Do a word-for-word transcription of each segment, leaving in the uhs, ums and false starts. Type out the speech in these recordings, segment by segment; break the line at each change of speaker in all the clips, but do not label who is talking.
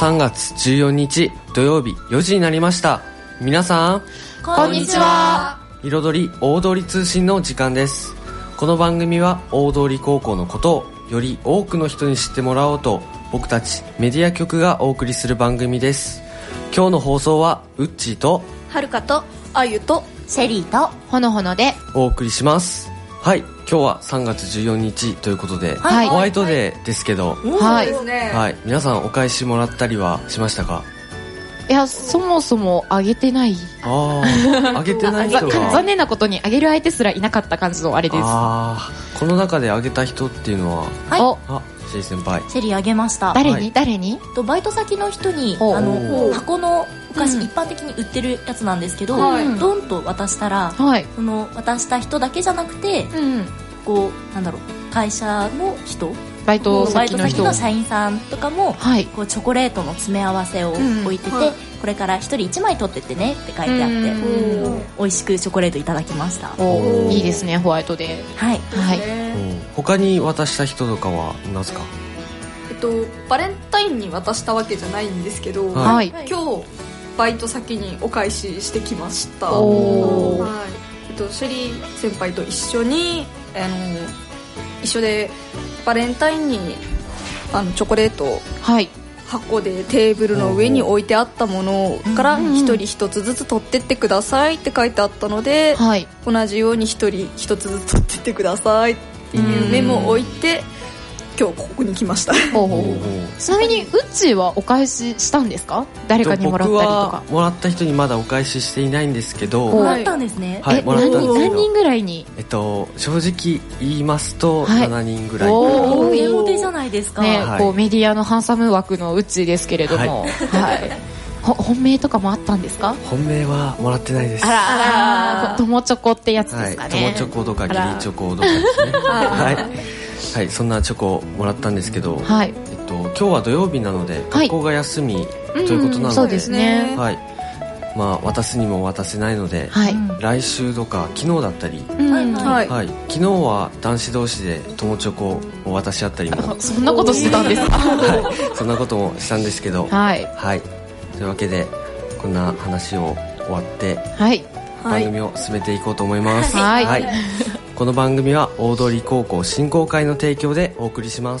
さんがつじゅうよっか土曜日よじになりました。皆さん
こんにちは。
彩り大通り通信の時間です。この番組は大通高校のことをより多くの人に知ってもらおうと、僕たちメディア局がお送りする番組です。今日の放送はウッチーと
はるかとあゆと
シェリーとほのほので
お送りします。はい、今日はさんがつじゅうよっかということで、
はい、
ホワイトデーですけど、
はい、
はい、皆さんお返しもらったりはしましたか？
いや、そもそもあげてない。
ああ、あげてない人が
残念なことにあげる相手すらいなかった感じのあれです。
ああ、この中であげた人っていうのは、
はい、
あ、シェリー先輩。
シェリーあげました。
誰に、
はい、
誰に
とバイト先の人に、あの箱のお菓子、うん、一般的に売ってるやつなんですけど、はい、ドンと渡したら、はい、その渡した人だけじゃなくて、うん、こうなんだろう、会社の人、
バイト先の人、
バイト先の社員さんとかも、はい、こうチョコレートの詰め合わせを置いてて、うん、はい、これからひとりいちまい取ってってねって書いてあって、うん、美味しくチョコレートいただきました。
お、いいですね、ホワイトデー。
はい、
はい、
うん、他に渡した人とかはいますか？
えっと、バレンタインに渡したわけじゃないんですけど、
はい、
今日バイト先にお返ししてきました。
お、
はい、えっと、シェリー先輩と一緒にあの一緒でバレンタインにあのチョコレートを箱でテーブルの上に置いてあったものからひとりひとつずつ取ってってくださいって書いてあったので、はい、同じようにひとりひとつずつ取ってってくださいっていうメモを置いて今日ここに来ました。
ちなみにウッチーはお返ししたんですか？誰かにもらったりとか。
僕はもらった人にまだお返ししていないんですけど。
もらったんですね。
はい、もらったんですけど。
何人ぐらいに？
えっと正直言いますとしちにんぐらい。
おー、大手じゃないですか。
ね、
はい、
こうメディアのハンサム枠のウッチーですけれども、はい、はい、本命とかもあったんですか？
本命はもらってないです。
あらあら、友チョコってやつですかね。
はい、友チョコとかギリチョコとかですね。はい、はい、そんなチョコをもらったんですけど、はい、えっと、今日は土曜日なので学校が休みということなので、はい、
そうですね、
はい、まあ、渡すにも渡せないので、はい、来週とか昨日だったり、
はいはい
はい、昨日は男子同士で友チョコを渡し合ったりも
そんなことしてたんですか？
はい、そんなこともしたんですけど、
はい、
はい、というわけでこんな話を終わって、
はい、
番組を進めていこうと思います。
はい、
はい、この番組は大通高校振興会の提供でお送りします。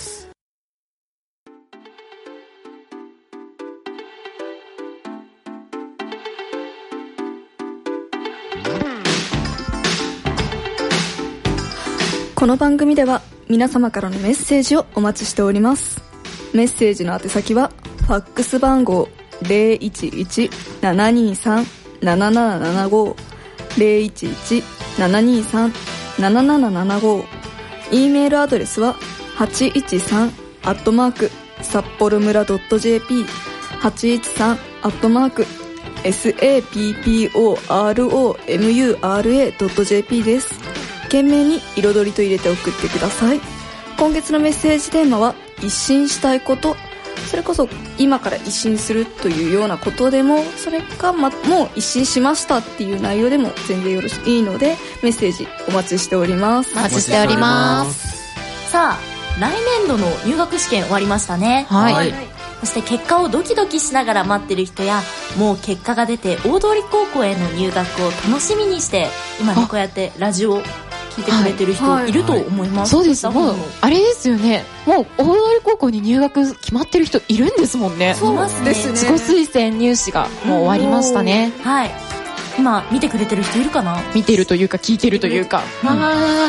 この番組では皆様からのメッセージをお待ちしております。メッセージの宛先はファックス番号 ゼロいちいち ななにさん なななななご ゼロいちいち ななにさん なななななご、 E メールアドレスははちいちさん アットマーク札幌村 .jp はちいちさん アットマーク サッポロムラ .jp です。懸命に彩りと入れて送ってください。今月のメッセージテーマは一新したいこと、それこそ今から一新するというようなことでも、それか、ま、もう一新しましたっていう内容でも全然よろしいいので、メッセージお待ちしております。
お待ちしております。
さあ、来年度の入学試験終わりましたね。
はい、はい、
そして結果をドキドキしながら待ってる人や、もう結果が出て大通高校への入学を楽しみにして今ね、こうやってラジオ聞いてくれてる人、はい、いると思います。
そうです。もうあれですよね、もう大通高校に入学決まってる人いるんですもんね。
そうですね。
自己推薦入試がもう終わりましたね。
はい、今見てくれてる人いるかな？
見てるというか聞いてるというか、
うん、あ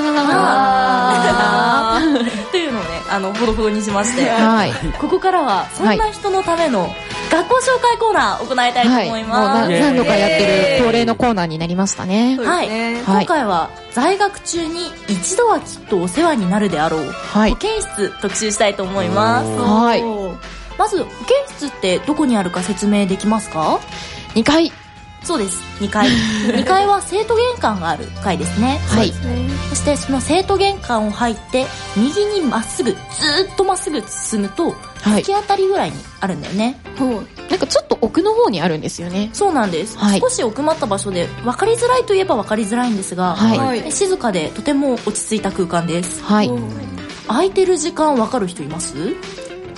ーというのをね、あのほどほどにしまして、はい、ここからはそんな人のための学校紹介コーナーを行いたいと思います。
はい、もう何度かやってる恒例のコーナーになりましたね。
はい、今回は在学中に一度はきっとお世話になるであろう、はい、保健室特集したいと思います。
はい、
まず保健室ってどこにあるか説明できますか？
にかい。
そうです、にかいにかいは生徒玄関がある階ですね。
はい、
そしてその生徒玄関を入って右にまっすぐずーっとまっすぐ進むと、突き当たりぐらいにあるんだよね。
はい、なんかちょっと奥の方にあるんですよね。
そうなんです、はい、少し奥まった場所で分かりづらいといえば分かりづらいんですが、はい、静かでとても落ち着いた空間です。
はい、
空いてる時間分かる人います？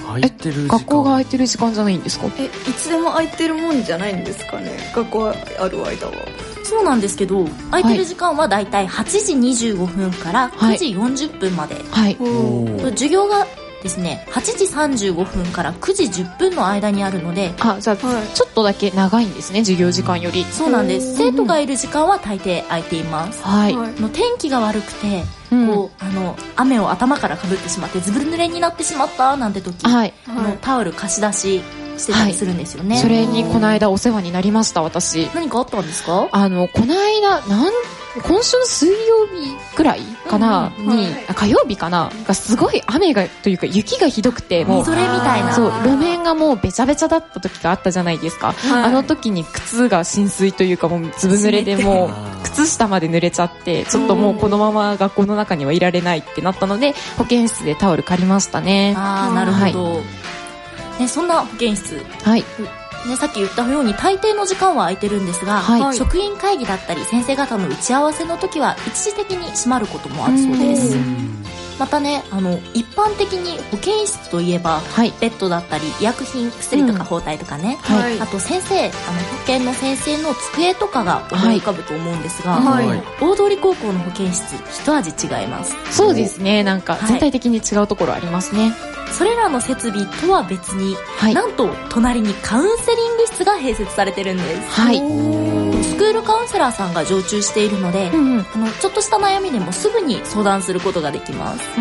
空いてる時間、
学校が空いてる時間じゃないんですか？
えいつでも空いてるもんじゃないんですかね、学校ある間は。
そうなんですけど、空いてる時間はだいたいはちじにじゅうごふんからくじよんじゅっぷんまで、
はい、
授業がですねはちじさんじゅうごふんからくじじゅっぷんの間にあるので、
あ、じゃあ、はい、ちょっとだけ長いんですね、授業時間より。
そうなんです。生徒がいる時間は大抵空いています、はい、の天気が悪くて、うん、こうあの雨を頭からかぶってしまってずぶ濡れになってしまったなんて時、はい、あのタオル貸し出ししてたりするんですよね、はい、
それにこの間お世話になりました。私
何かあったんですか？
あのこの間なん今週の水曜日くらいかな、うん、に、はい、火曜日かながすごい雨がというか雪がひどくて、もう
みぞれみたいな、
そう路面がもうべちゃべちゃだった時があったじゃないですか、はい、あの時に靴が浸水というかもうずぶ濡れでもう靴下まで濡れちゃって、ちょっともうこのまま学校の中にはいられないってなったので保健室でタオル借りましたね。
あー、なるほど、はい、ね、そんな保健室、はいね、さっき言ったように大抵の時間は空いてるんですが、はい、職員会議だったり先生方の打ち合わせの時は一時的に閉まることもあるそうです。またね、あの一般的に保健室といえば、はい、ベッドだったり医薬品、薬とか包帯とかね、うん、はい、あと先生、あの保健の先生の机とかが思い浮かぶと思うんですが、はいはい、大通高校の保健室一味違います。
そうですね、なんか全体的に違うところありますね、はい、
それらの設備とは別に、はい、なんと隣にカウンセリング室が併設されてるんです、はい、スクールカウンセラーさんが常駐しているので、うんうん、あのちょっとした悩みでもすぐに相談することができます。うん、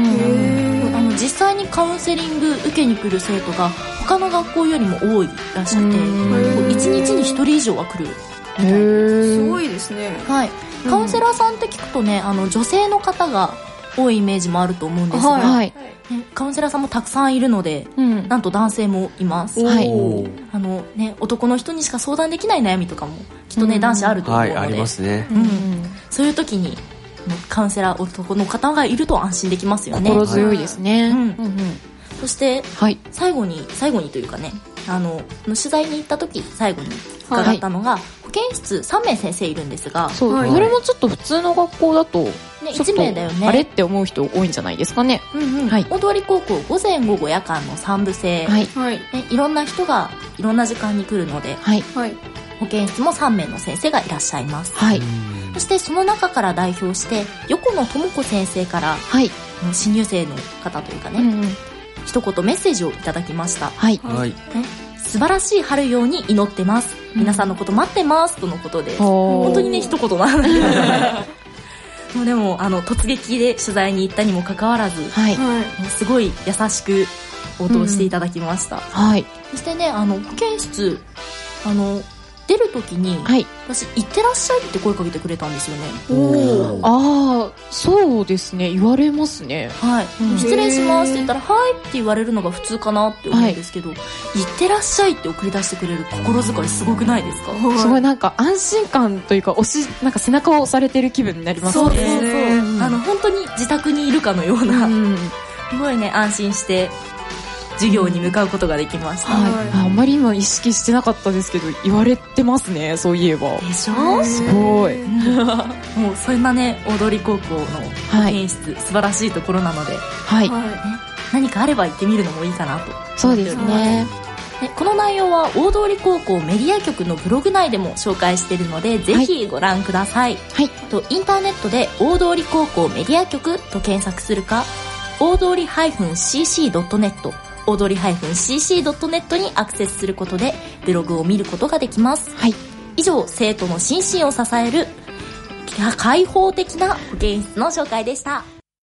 あの実際にカウンセリング受けに来る生徒が他の学校よりも多いらしくて、いちにちにひとり以上は来るみたいです。
すごいですね、
はい、カウンセラーさんって聞くとね、あの女性の方が多いイメージもあると思うんですが、はい、ね、カウンセラーさんもたくさんいるので、うん、なんと男性もいます、はい、あのね、男の人にしか相談できない悩みとかもきっとね、うん、男子あると思うので、はい、ありますね、うんうん、そういう時にカウンセラー男の方がいると安心できますよね。
心強いですね、うんうんうん、
そして、はい、最後に最後にというかね、あの取材に行った時最後に伺ったのが、はい、保健室さんめい先生いるんですが、
そう、はい、それもちょっと普通の学校だと、ね、
いちめいだよね、
あれって思う人多いんじゃないですかね、
うんうん、はい、大通高校午前午後夜間のさんぶ制、はい、ね、いろんな人がいろんな時間に来るので、はい、保健室もさんめいの先生がいらっしゃいます、はい、そしてその中から代表して横野智子先生から、はい、新入生の方というかね、うんうん、一言メッセージをいただきました。はい、はい、ね、素晴らしい春ように祈ってます、うん、皆さんのこと待ってますとのことです。本当にね、一言なんだけどもうでもあの突撃で取材に行ったにもかかわらず、はい、すごい優しく応答していただきました、うん、はい、そしてね、あの保健室あの出るときに、はい、私行ってらっしゃいって声かけてくれたんですよね。
おああ、そうですね、言われますね、
はい、うん、失礼しますって言ったらはいって言われるのが普通かなって思うんですけど、はい、行ってらっしゃいって送り出してくれる心遣いすごくないですか？
すごいなんか安心感というか、押しなんか背中を押されてる気分になりますね。
そうそうそう、うん、あの本当に自宅にいるかのような、うん、すごいね、安心して授業に向かうことができました、はい、
あ, あんまり今意識してなかったですけど言われてますね、そういえば。
でしょ、
すごい
もうそんなね、大通高校の保健室、はい、素晴らしいところなので、はいね、何かあれば行ってみるのもいいかなと。
そうですね。
でこの内容は大通高校メディア局のブログ内でも紹介しているので、ぜひご覧ください、はい、とインターネットで大通高校メディア局と検索するか、大通 シーシードットネット大通 シーシードットネット にアクセスすることでブログを見ることができます、はい、以上、生徒の心身を支える開放的な保健室の紹介でした。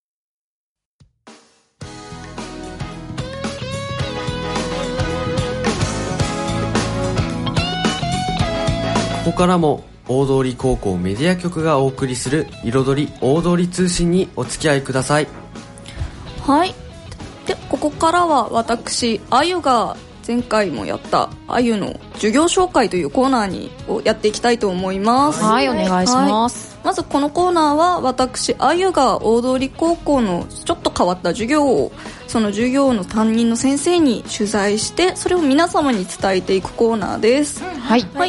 ここからも大通高校メディア局がお送りする彩り大通通信にお付き合いください。
はい、でここからは私あゆが前回もやったあゆの授業紹介というコーナーにをやっていきたいと思います。
はい、お願いします、
はい、まずこのコーナーは私あゆが大通高校のちょっと変わった授業をその授業の担任の先生に取材して、それを皆様に伝えていくコーナーです、うん、はい、はい、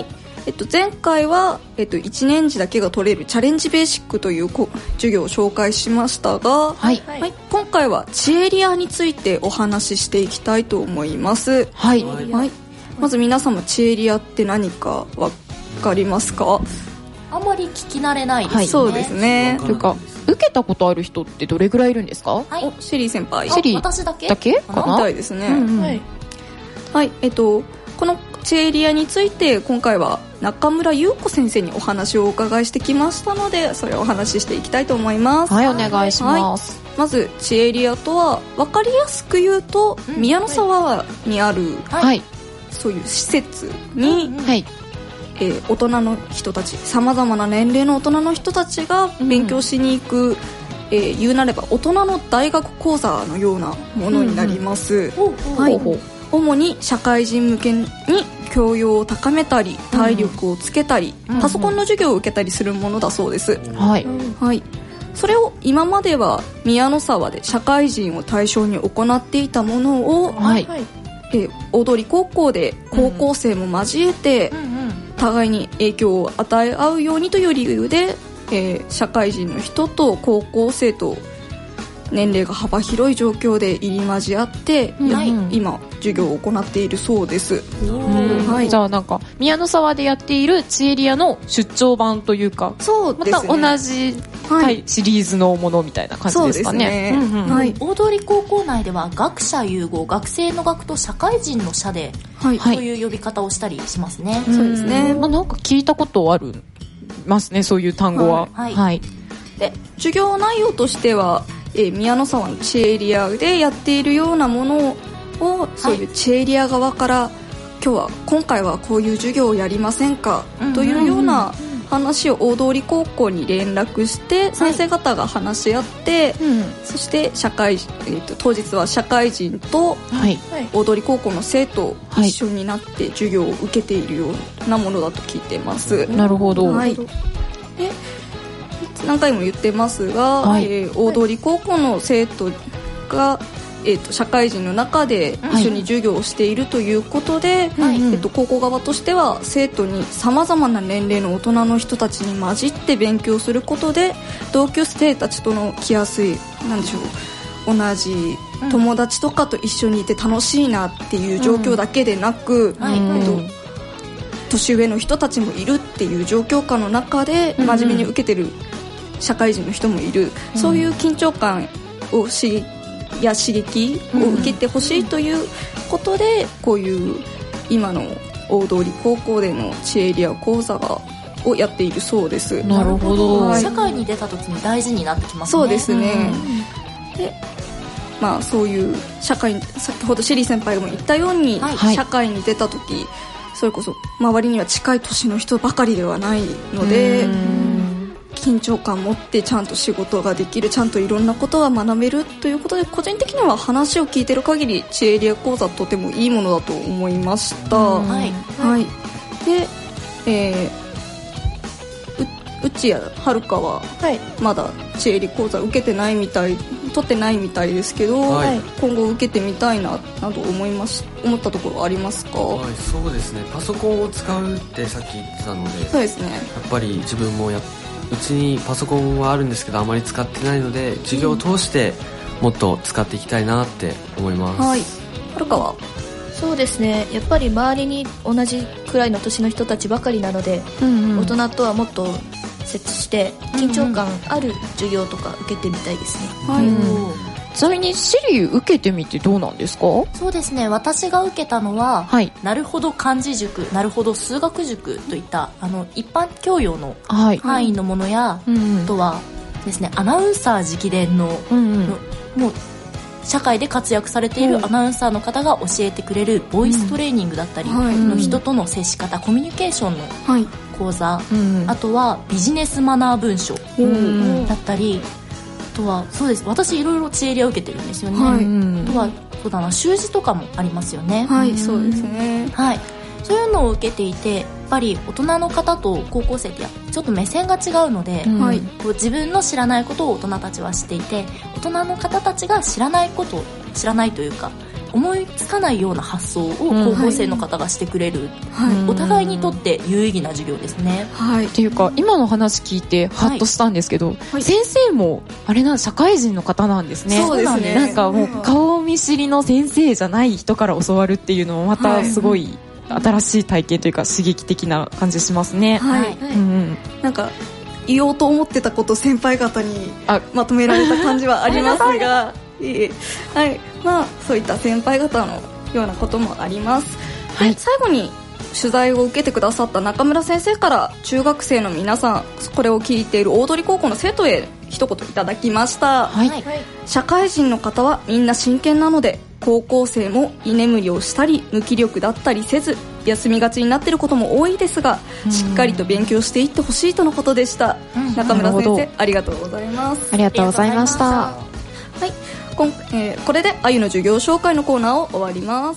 えっと、前回は、えっと、いちねん次だけが取れるチャレンジベーシックという授業を紹介しましたが、
はい
はい、今回はチエリアについてお話ししていきたいと思います。
はい、
はい、まず皆様チエリアって何か分かりますか？
あんまり聞き慣れないですね、はい、
そうですね。
というか受けたことある人ってどれぐらいいるんですか？
はい、
おシェリー先輩。
シェリー私だけ
だけかな
みたいですね、
うんうん、
はい、はい、えっとこのチエリアについて今回は中村優子先生にお話をお伺いしてきましたので、それをお話ししていきたいと思います。
はい、お願いします、
はい、まずチエリアとは分かりやすく言うと、うん、宮の沢にある、
はい、
そういう施設に、
はい、
えー、大人の人たち、さまざまな年齢の大人の人たちが勉強しに行く、うん、えー、言うなれば大人の大学講座のようなものになります、うんうん、はい、主に社会人向けに教養を高めたり体力をつけたり、うん、パソコンの授業を受けたりするものだそうです、うん、
はい、
はい、それを今までは宮の沢で社会人を対象に行っていたものを、
はい、
えー、大通高校で高校生も交えて、うんうんうん、互いに影響を与え合うようにという理由で、えー、社会人の人と高校生と年齢が幅広い状況で入り混じ合って、うん、今授業を行っているそうです、
はい、じゃあなんか宮の沢でやっているチエリアの出張版というか、
そうですね、
また同じ、はい、シリーズのものみたいな感じですかね。
そうですね、うんうん、はい、
大通高校内では学者融合、学生の学と社会人の社で、はい、そういう呼び方をしたりしますね、
はい、そうですね、
まあ、なんか聞いたことあるますね、そういう単語は、
はい
はい、
で授業内容としては、えー、宮の沢のチエリアでやっているようなものを、そういうチエリア側から、はい、今日は今回はこういう授業をやりませんか、うん、というような話を大通高校に連絡して先生方が話し合って、はい、うん、そして社会、えー、と当日は社会人と大通高校の生徒一緒になって授業を受けているようなものだと聞いてます、
はい、なるほど、
はい、で何回も言ってますが、はい、えー、大通高校の生徒が、えー、と社会人の中で一緒に授業をしているということで、はい、えー、と高校側としては生徒にさまざまな年齢の大人の人たちに混じって勉強することで同級生たちとの来やすい、なんでしょう、同じ友達とかと一緒にいて楽しいなっていう状況だけでなく、うん、はい、えーと年上の人たちもいるっていう状況下の中で真面目に受けてる社会人の人もいる、うん、そういう緊張感を刺激や刺激を受けてほしいということで、うん、こういう今の大通高校でのチエリア講座がをやっているそうです。
なるほど、
はい、社会に出た時に大事になってきますね。
そうですね、うん、で、まあ、そういう社会に先ほどシェリー先輩も言ったように、はい、社会に出た時それこそ周りには近い年の人ばかりではないので、緊張感を持ってちゃんと仕事ができる、ちゃんといろんなことが学べるということで、個人的には話を聞いてる限りチエリア講座とてもいいものだと思いました。
はい、
はい、で、えー、う内谷遥はまだチエリ講座受けてないみたい、取ってないみたいですけど、はい、今後受けてみたいななど思います思ったところありますか？
はい、そうですね、パソコンを使うってさっき言ってたので、
そうですね、
やっぱり自分もやうちにパソコンはあるんですけどあまり使ってないので、授業を通してもっと使っていきたいなって思います。
はい、遥は
そうですね、やっぱり周りに同じくらいの年の人たちばかりなので、うんうん、大人とはもっと接して緊張感ある授業とか受けてみたいですね。
はい、うん、ちなみにシリー受けてみてどうなんですか？
そうですね、私が受けたのは、はい、なるほど漢字塾、なるほど数学塾といったあの一般教養の範囲のものや、はい、あとはですね、アナウンサー直伝の、うんうん、のもう社会で活躍されているアナウンサーの方が教えてくれるボイストレーニングだったり、うん、の人との接し方、コミュニケーションの講座、はい、うん、あとはビジネスマナー文書だったり、あとはそうです、私いろいろチエリア受けてるんですよね。はい、あとはそうだな、習字とかもありますよね。
はい、そうですね。
はい、そういうのを受けていて、やっぱり大人の方と高校生ってちょっと目線が違うので、うん、自分の知らないことを大人たちは知っていて、大人の方たちが知らないこと、知らないというか思いつかないような発想を高校生の方がしてくれる、はい、お互いにとって有意義な授業ですね。
はい、っていうか今の話聞いてハッとしたんですけど、はい、先生もあれな社会人の方なんですね。
そうですね。
なんかもう顔見知りの先生じゃない人から教わるっていうのもまたすごい新しい体験というか刺激的な感じしますね。
はい、うん、なんか言おうと思ってたこと先輩方にまとめられた感じはありますがいい、はい、まあそういった先輩方のようなこともあります。はい、最後に取材を受けてくださった中村先生から中学生の皆さん、これを聞いている大通高校の生徒へ一言いただきました。はい、社会人の方はみんな真剣なので、高校生も居眠りをしたり無気力だったりせず休みがちになっていることも多いですが、しっかりと勉強していってほしいとのことでした。うん、中村先生ありがとうございます。
ありがとうございました。はい、
こん、えー、これであゆの授業紹介のコーナーを終わります。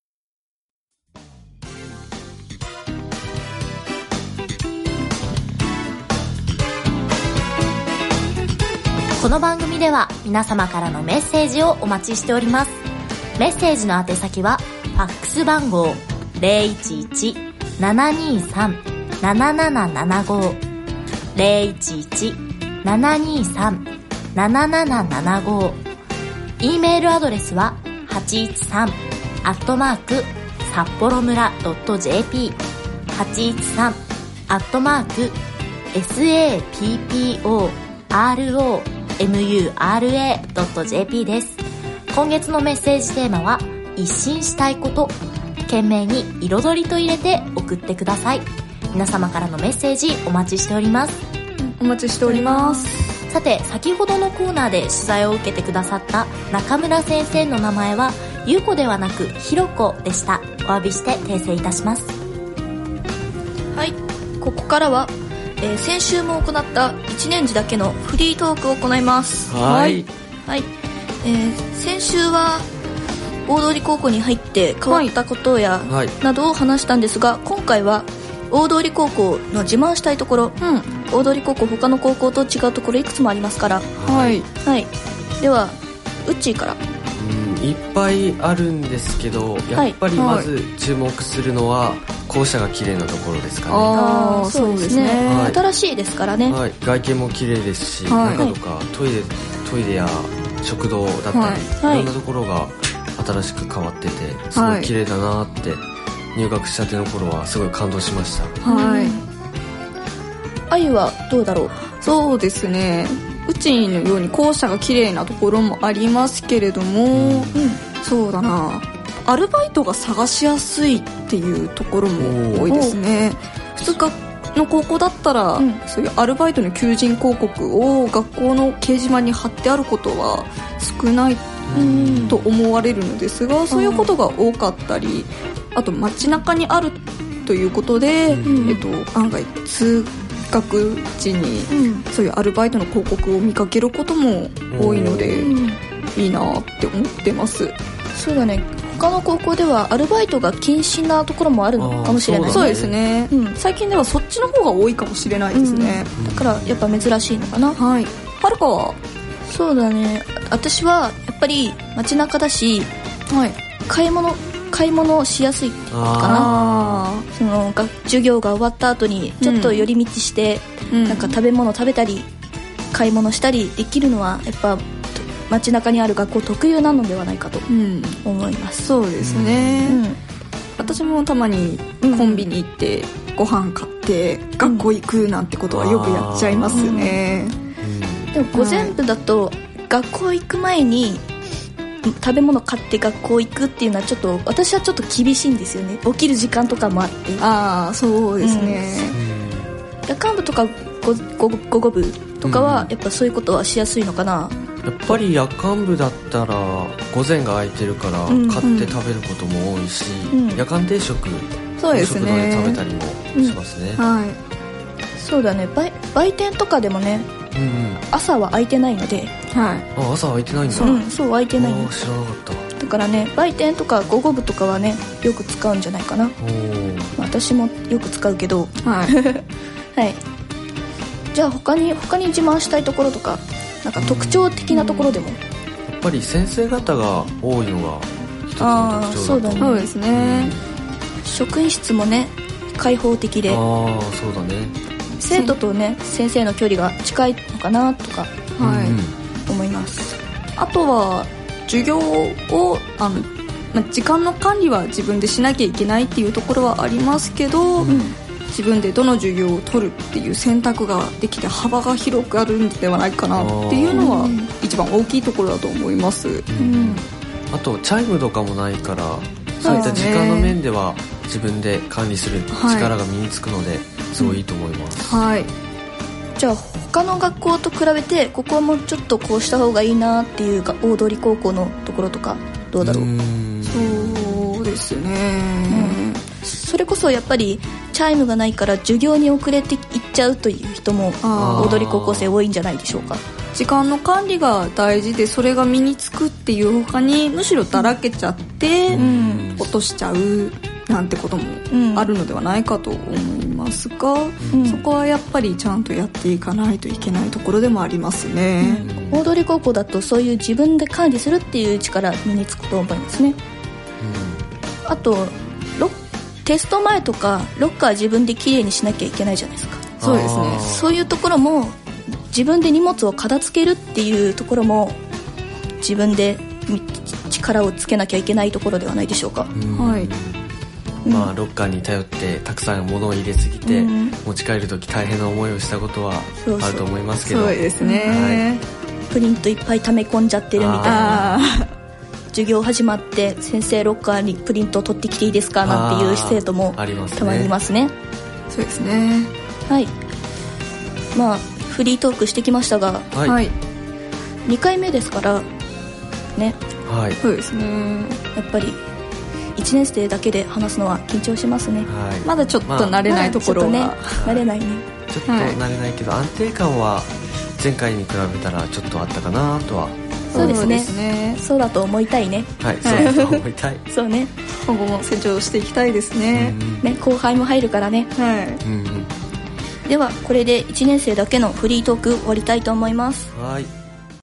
この番組では皆様からのメッセージをお待ちしております。メッセージの宛先はファックス番号 ゼロいちいち ななにさん ななななななご ゼロいちいち ななにさん なななななご E メールアドレスははちいちさん アットマーク札幌村 .jp はちいちさん アットマーク サッポロ ムラ ドット ジェーピー です。今月のメッセージテーマは一新したいこと。懸命に彩りと入れて送ってください。皆様からのメッセージお待ちしております。
お待ちしております。
さて、先ほどのコーナーで取材を受けてくださった中村先生の名前はゆうこではなくひろこでした。お詫びして訂正いたします。
はい、ここからはえー、先週も行ったいちねん次だけのフリートークを行います。
はい、
はいえー、先週は大通高校に入って変わったことや、はい、などを話したんですが、今回は大通高校の自慢したいところ、うん、大通高校他の高校と違うところいくつもありますから、
はい
はい、ではウッチーから。
うん、いっぱいあるんですけど、やっぱりまず注目するのは校舎が綺麗なところですかね。
ああ、そうですね、はい、新しいですからね、
はい、外見も綺麗ですし、はい、中とかトイレ、トイレや食堂だったり、はい、いろんなところが新しく変わっててすごい綺麗だなって入学したての頃はすごい感動しました。
はい、
あゆはどうだろう。
そうですね、うちのように校舎が綺麗なところもありますけれども、うん、そうだな、アルバイトが探しやすいっていうところも多いですね。普通の高校だったら、うん、そういうアルバイトの求人広告を学校の掲示板に貼ってあることは少ないと思われるのですが、そういうことが多かったり、あと街中にあるということで、うん、えっと、案外通学時にそういうアルバイトの広告を見かけることも多いので、うん、いいなって思ってます。
そうだね、他の高校ではアルバイトが禁止なところもあるのかもしれない、ね、
そうですね、うん、最近ではそっちの方が多いかもしれないですね、
うん、だからやっぱ珍しいのかな。
はい、はるかは。
そうだね、私はやっぱり街中だし、はい、買い物買い物しやすいっていうかな。そのが授業が終わった後にちょっと寄り道して、うん、なんか食べ物食べたり買い物したりできるのはやっぱ街中にある学校特有なのではないかと思います、
うん、そうですね、うん、私もたまにコンビニ行ってご飯買って学校行くなんてことはよくやっちゃいますね、
うん、でも午前部だと学校行く前に食べ物買って学校行くっていうのはちょっと私はちょっと厳しいんですよね。起きる時間とかもあって。
ああ、そうですね、
うん、夜間部とか午後部とかはやっぱそういうことはしやすいのかな、
うん、やっぱり夜間部だったら午前が空いてるから買って食べることも多いし、うんうん、夜間定食、
そうですね、
食べたりもしますね、
うん、はい、そうだね、売, 売店とかでもね、うんうん、朝は空いてないので、
はい、あ、朝空いてないんだ。
そう、うん、そう空いてないの。
知らなかった。
だからね、売店とか午後部とかはねよく使うんじゃないかな。お、まあ、私もよく使うけど、はい、はい、じゃあ他に他に自慢したいところとかなんか特徴的なところでも、
うん、やっぱり先生方が多いのが一つの特徴だと。
そうですね、うん、職員室もね開放的で、あ
そうだね、
生徒とね先生の距離が近いのかなとか、はい、うん、思います。
あとは授業をあの、まあ、時間の管理は自分でしなきゃいけないっていうところはありますけど、うん、自分でどの授業を取るっていう選択ができて幅が広くあるんではないかなっていうのは一番大きいところだと思います、うん、
あとチャイムとかもないからそういった時間の面では自分で管理する力が身につくので、はい、すごいいいと思います、
うん、はい。じゃあ他の学校と比べてここもちょっとこうした方がいいなっていうか大通高校のところとかどうだろう。うーん、
そうですね、
うん、それこそやっぱりチャイムがないから授業に遅れていっちゃうという人も大通高校生多いんじゃないでしょうか。
時間の管理が大事でそれが身につくっていう他にむしろだらけちゃって、うん、落としちゃうなんてこともあるのではないかと思いますが、うん、そこはやっぱりちゃんとやっていかないといけないところでもありますね、
うん、大通高校だとそういう自分で管理するっていう力身につくと思いますね、うん、あとロテスト前とかロッカー自分できれいにしなきゃいけないじゃないですか。
そうですね。
そういうところも自分で荷物を片付けるっていうところも自分で力をつけなきゃいけないところではないでしょうか。
はい、
まあ、ロッカーに頼ってたくさん物を入れすぎて、うん、持ち帰るとき大変な思いをしたことはあると思いますけど、
そうですね、
はい、プリントいっぱい溜め込んじゃってるみたいな。授業始まって先生ロッカーにプリント取ってきていいですかなんていう生徒もたまにいますね。
そうですね。
はい。まあフリートークしてきましたが、はい、にかいめですからね。
はい。
そうですね。
やっぱりいちねん生だけで話すのは緊張しますね、
はい、まだちょっと慣れないところは、まあ
まあ、ちょっとね慣れないね。
ちょっと慣れないけど、はい、安定感は前回に比べたらちょっとあったかなとは。
そうですね。そうですね。そうだと思いたいね。
はい、そうだと思いたい。
そうね。
今後も成長していきたいですね。
ね、後輩も入るからね。
はい。
うんうん、
ではこれでいちねん生だけのフリートーク終わりたいと思います。
はい。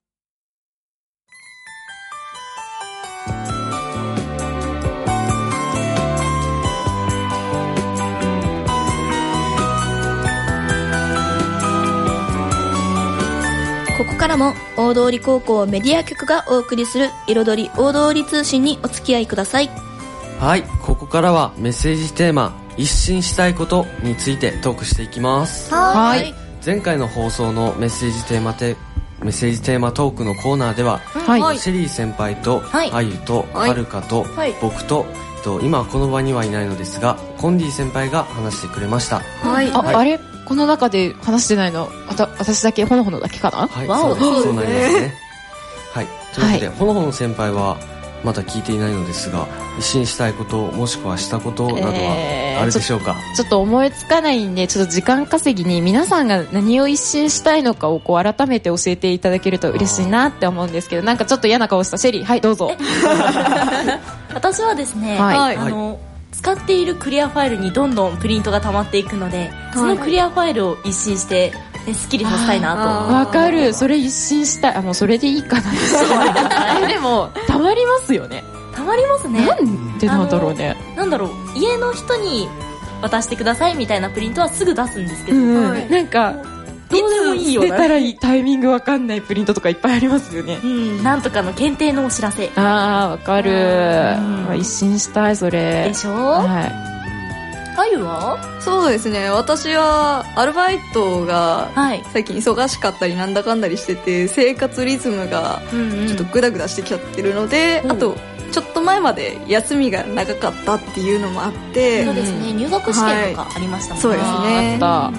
ここからも大通高校メディア局がお送りする彩り大通り通信にお付き合いください。
はい、ここからはメッセージテーマ一新したいことについてトークしていきます。
はい。
前回の放送のメッセージテーマテメッセージテーマトークのコーナーでは、はい、シェリー先輩と、はい、あゆと、はい、はるかと、はい、僕と、と今この場にはいないのですがコンディ先輩が話してくれました。
はい。あ、はい、あれこの中で話してないのあた私だけほのほのだけかな。
はい、そうです。そうなりますね。はい。というわけで、はい、ほのほの先輩はまだ聞いていないのですが一新したいこともしくはしたことなどはあるでしょうか。
えー、ちょ, ちょっと思いつかないんでちょっと時間稼ぎに皆さんが何を一新したいのかをこう改めて教えていただけると嬉しいなって思うんですけど、なんかちょっと嫌な顔したシェリー、はいどうぞ。
私はですね、
はい、
あの使っているクリアファイルにどんどんプリントが溜まっていくので、そのクリアファイルを一新してね、スッキリさせたいなと。
わかる。それ一新したい。あのそれでいいかな。でもたまりますよね。
たまりますね。
なんでなんだろうね。
なんだろう、家の人に渡してくださいみたいなプリントはすぐ出すんですけど、
うんはい、なんかどうでもいいよ。捨てたらいいタイミングわかんないプリントとかいっぱいありますよね。
うん、なんとかの検定のお知らせ。
あーわかる、うん、一新したいそれ。
でしょ。
はい。
あゆは？
そうですね、私はアルバイトが最近忙しかったりなんだかんだりしてて生活リズムがちょっとグダグダしてきちゃってるので、うんうん、あとちょっと前まで休みが長かったっていうのもあって、
そうですね、入学試験とかありましたもんね。
はい、そうですね。
あった。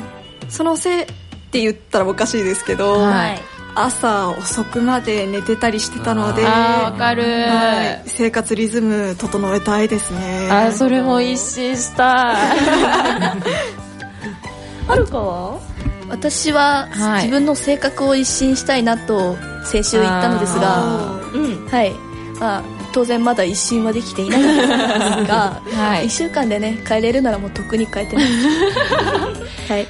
そのせいって言ったらおかしいですけど、はい、朝遅くまで寝てたりしてたので、
あーわかる、
はい、生活リズム整えたいですね。
あーそれも一新したい。
はるかは？
私は、はい、自分の性格を一新したいなと先週言ったのですが、うん、はい、まあ当然まだ一新はできていないんですが、はい、いっしゅうかんでね変えれるならもうとっくに変えてます。はい。
い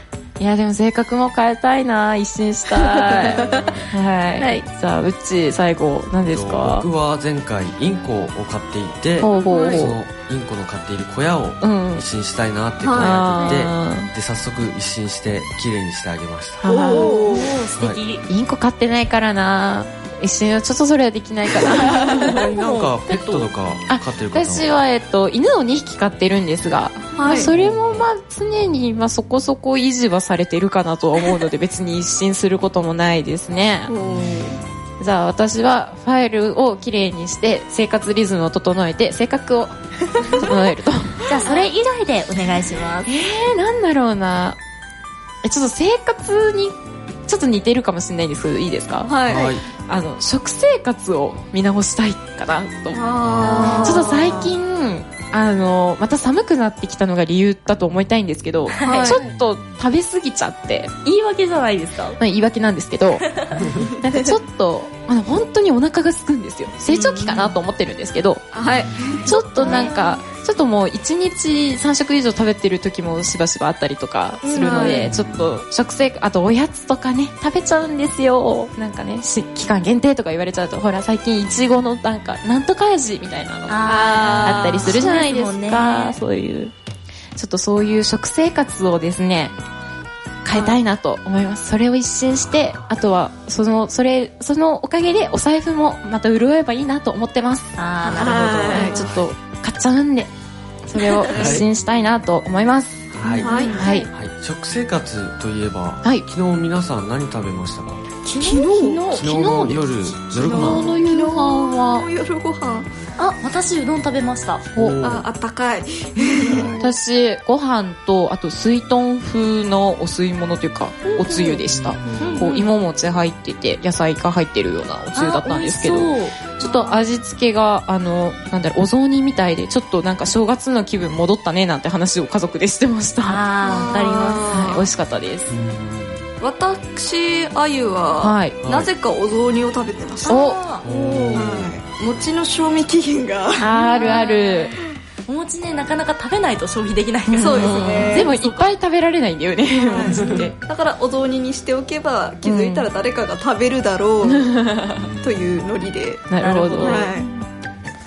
いやでも性格も変えたいな、一新したいはい、はい、じゃあうっち最後何ですか？
僕は前回インコを飼っていて、
ほうほうほう、
そのインコの飼っている小屋を一新したいなって考えてて、うん、で早速一新して綺麗にしてあげました。
おー素敵、
はい、インコ飼ってないからな、一瞬はちょっとそれはできないかな
なんかペットとか飼ってる方は？
私は、えっと、犬をにひき飼ってるんですが、はい、それもまあ常に、まあ、そこそこ維持はされてるかなとは思うので別に一新することもないですねじゃあ私はファイルをきれいにして生活リズムを整えて性格を整えると
じゃあそれ以外でお願いします。
えー、なんだろうな、えちょっと生活にちょっと似てるかもしれないんですけどいいですか？
はい、はい、
あの食生活を見直したいかなと。あ、ちょっと最近あのまた寒くなってきたのが理由だと思いたいんですけど、はい、ちょっと食べ過ぎちゃって。
言い訳じゃないですか？
まあ、言い訳なんですけどなんかちょっとあの本当にお腹が空くんですよ。成長期かなと思ってるんですけど、はい、ちょっとなんかちょっともういちにちさん食以上食べてる時もしばしばあったりとかするので、ちょっと食生活、あとおやつとかね食べちゃうんですよ。なんかね期間限定とか言われちゃうと、ほら最近いちごのなんかなんとか味みたいなのがあったりするじゃないですか。そういうちょっとそういう食生活をですね変えたいなと思います。それを一新して、あとはそのそれそのおかげでお財布もまた潤えばいいなと思ってます。
あー、なるほど。
ちょっと買っちゃうんでそれを一新したいなと思います。
はい、
はいはい、
はい、食生活といえば、
はい、
昨日皆さん何食べましたか？
昨日昨日
昨日の夜夜ご飯。
昨日の夜ご飯は
夜ご飯
あ、私うどん食べました。
おあ、あったかい
私ご飯とあと水豚風のお吸い物というかおつゆでした。こう芋餅入ってて野菜が入ってるようなおつゆだったんですけど、ちょっと味付けがあのなんだろうお雑煮みたいで、ちょっとなんか正月の気分戻ったねなんて話を家族でしてました。
あー、わかります、
はい、美味しかったです。
私あゆは、はい、なぜかお雑煮を食べてました。お、はい、餅の賞味期限が
あるある
お餅ね、なかなか食べないと消費できないから。
そうですね。
でもいっぱい食べられないんだよねお餅って
だからお雑煮にしておけば気づいたら誰かが食べるだろう、うん、というノリで。
なるほど。はい、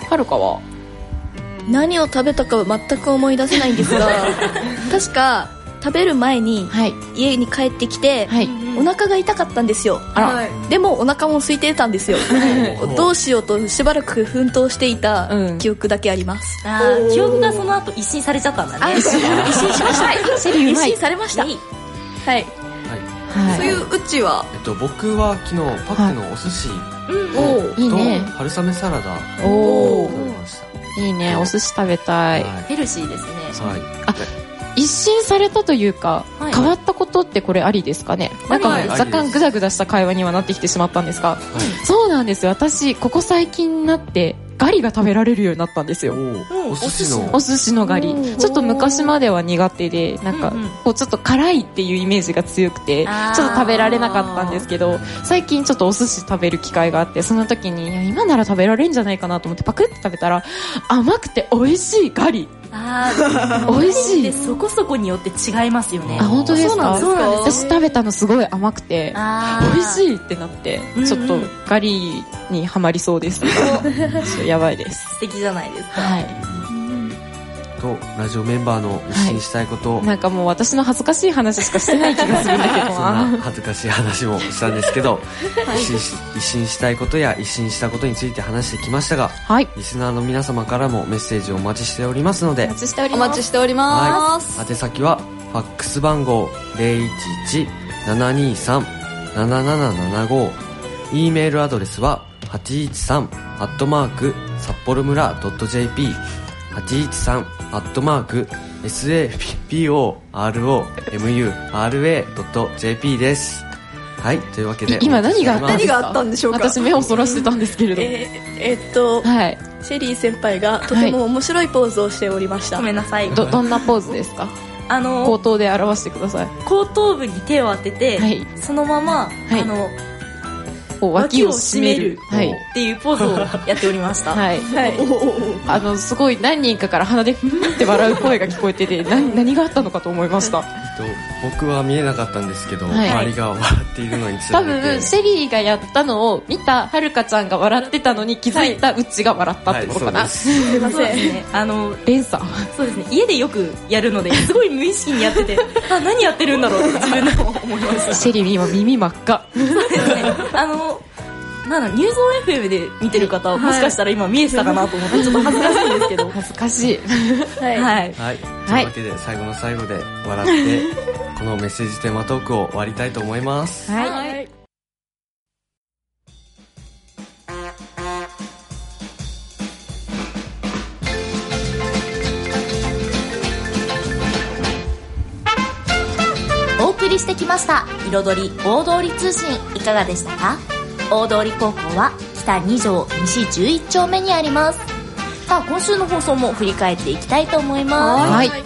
はるかは
何を食べたかは全く思い出せないんですが確か食べる前に家に帰ってきて、はい、お腹が痛かったんですよ。あら、でもお腹も空いてたんですよどうしようとしばらく奮闘していた記憶だけあります、
うん、あ記憶がその後一新されちゃったんだね。
一新しました一新されました。はい、はい
はい、そういううちは、
えっと、僕は昨日パックのお寿司と春雨サラダを食べました。
いいね、お寿司食べたい、はい、
ヘルシーですね。
はい、
あ一新されたというか、はい、変わったことってこれありですかね。なんか若干グダグダした会話にはなってきてしまったんですが、はい、そうなんですよ。私ここ最近になってガリが食べられるようになったんですよ。
お寿司の
お寿司のガリ、ちょっと昔までは苦手でなんかこうちょっと辛いっていうイメージが強くてちょっと食べられなかったんですけど、最近ちょっとお寿司食べる機会があって、その時にいや今なら食べられるんじゃないかなと思ってパクッて食べたら甘くて美味しいガリ。
あ
美味しい
でそこそこによって違いますよね。
あ、本当ですか？
そうなんです。
私食べたのすごい甘くて美味しいってなって、ちょっとガリにはまりそうです。やばいです。
素敵じゃないですか。
はい。
とラジオメンバーの一新したいこと、
はい、なんかもう私の恥ずかしい話しかしてない気がするんだけど
そんな恥ずかしい話もしたんですけど、はい、一新し、一新したいことや一新したことについて話してきましたが、はい、リスナーの皆様からもメッセージをお待ちしておりますので、
お待ちしております。
お待ちしております、
はい、宛先はファックス番号 ゼロいちいち ななにさん ななななななご、 E メールアドレスははちいちさんアットマーク札幌村 .jp、 はちいちさんアットマーク サポロムラ .jp です。はい、というわけで
今何があったんですか？
何があったんでしょうか？
私目をそらしてたんですけれど、
えー、えー、っと、はい、シェリー先輩がとても面白いポーズをしておりました、
はい、ごめんなさい。
ど, どんなポーズですか？あの口頭で表してください。
後頭部に手を当てて、はい、そのまま、はい、あの脇を締めるっていうポーズをやっておりました。はい、はい、
あのすごい何人かから鼻でふんって笑う声が聞こえてて何, 何があったのかと思いました。
僕は見えなかったんですけど、はい、周りが笑っているのにつられて、
多分シェリーがやったのを見たはるかちゃんが笑ってたのに気づいたうちが笑ったってことかな、はいはい、
すいませんね、あの
連鎖、
そうですね、家でよくやるのですごい無意識にやっててあ、何やってるんだろうって自分でも思いました。
シェリー今耳真っ赤。
そうですね、あのなんだニューゾー エフエム で見てる方はもしかしたら今見えてたかなと思ってちょっと恥ずかしいんですけど
恥ずかしい。
はい、
はいはい、というわけで最後の最後で笑ってこのメッセージテーマトークを終わりたいと思います。
はい、はい、
お送りしてきました彩り大通り通信、いかがでしたか？大通高校は北に条西じゅういち丁目にあります。さあ今週の放送も振り返っていきたいと思います。はい、はい、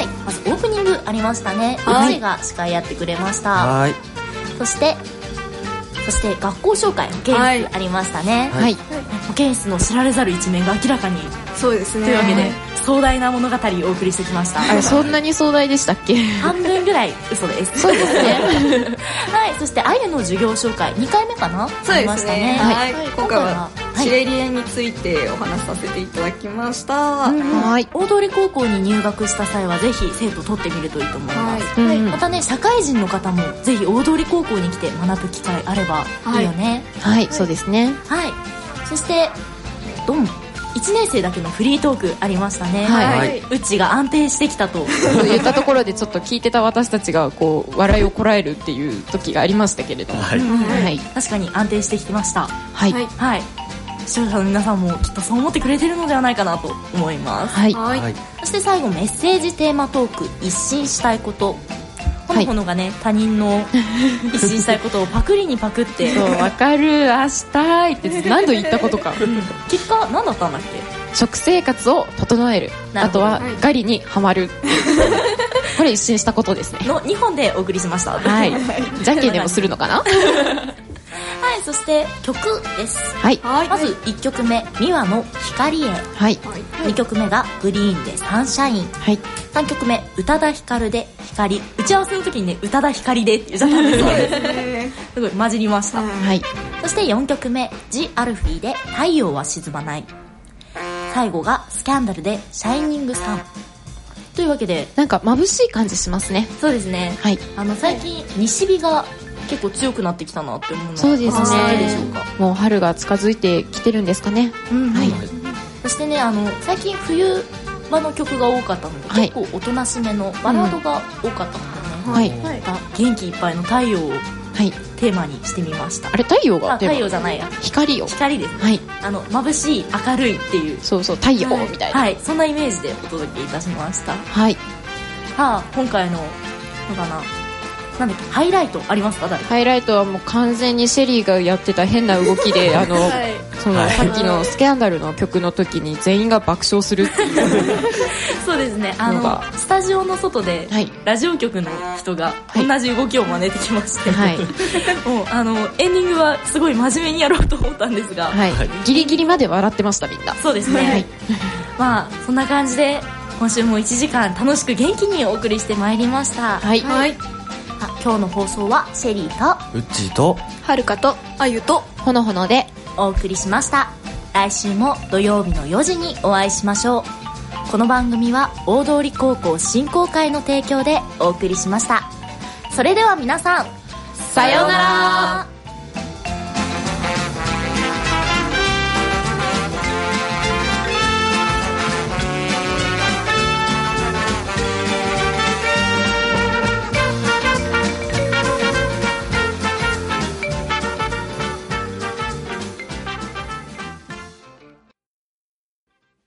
まずオープニングありましたね。うちが司会やってくれました。はい、そしてそして学校紹介保健室ありましたね。はい、保健室の知られざる一面が明らかに、
そうですね、
というわけで壮大な物語をお送りしてきました。
あれそんなに壮大でしたっけ？
半分ぐらい嘘です。
そうですね。
はい、そしてあゆの授業紹介にかいめかな？
そうですね。はい、
はい、
今回はシレリエについてお話しさせていただきました。
うんうん、はい、大通高校に入学した際はぜひ生徒取ってみるといいと思います。はい、またね社会人の方もぜひ大通高校に来て学ぶ機会あればいいよね。
はい、はい、そうですね。
はい、そしてドンいちねん生だけのフリートークありましたね。はい、うちが安定してきたと
言ったところでちょっと聞いてた私たちがこう笑いをこらえるっていう時がありましたけれども、はい、
はい、確かに安定してきてました。はい、はい、視聴者の皆さんもきっとそう思ってくれてるのではないかなと思います。はい、はい、そして最後メッセージテーマトーク、一新したいこと。ほのほのがね、他人の一新したいことをパクリにパクって
そう分かる、あしたいって何度言ったことか。
結果何だったんだっけ？
食生活を整える、あとは狩りにはまる。これ一新したことですね。
のにほんでお送りしました。
はい、じゃんけんでもするのかな。
はい、そして曲です。
はい、
まずいっきょくめミワの光へ。はい、にきょくめがグリーンでサンシャイン。はい、さんきょくめ宇多田ヒカルで光。打ち合わせの時にね宇多田ヒカリでって言っちゃったんですよ。すごい混じりました。はい、そしてよんきょくめジ・アルフィーで太陽は沈まない。最後がスキャンダルでシャイニングサン。というわけで
なんか眩しい感じしますね。
そうですね。はい、あの最近西日が結構強くなってきたなって思うの。
そうですね。
ないでしょうか。
もう春が近づいてきてるんですかね。うん、はい。
そしてね、あの最近冬場の曲が多かったので、はい、結構おとなしめのバラードが多かったのでね、うん、はい、元気いっぱいの太陽をテーマにしてみました。
あれ太陽が
太陽じゃないや、
光を
光です、ね。はい、あの眩しい明るいっていう、
そうそう太陽みたいな、
はい、はい、そんなイメージでお届けいたしました。
はい。
はあ、今回のそうだな。なんだっけ、ハイライトありますか？誰？
ハイライトはもう完全にシェリーがやってた変な動きであの、はい、その、はい、さっきのスキャンダルの曲の時に全員が爆笑するっていう
そうですね、あのスタジオの外で、はい、ラジオ局の人が同じ動きを真似てきまして、はい、もうあのエンディングはすごい真面目にやろうと思ったんですが、はい、
ギリギリまで笑ってましたみんな。
そうですね、はい、まあそんな感じで今週もいちじかん楽しく元気にお送りしてまいりました。はい、はい、今日の放送はシェリーと
ウッチーと
はるかとあゆと
ほのほので
お送りしました。来週も土曜日のよじにお会いしましょう。この番組は大通高校振興会の提供でお送りしました。それでは皆さん、さようなら。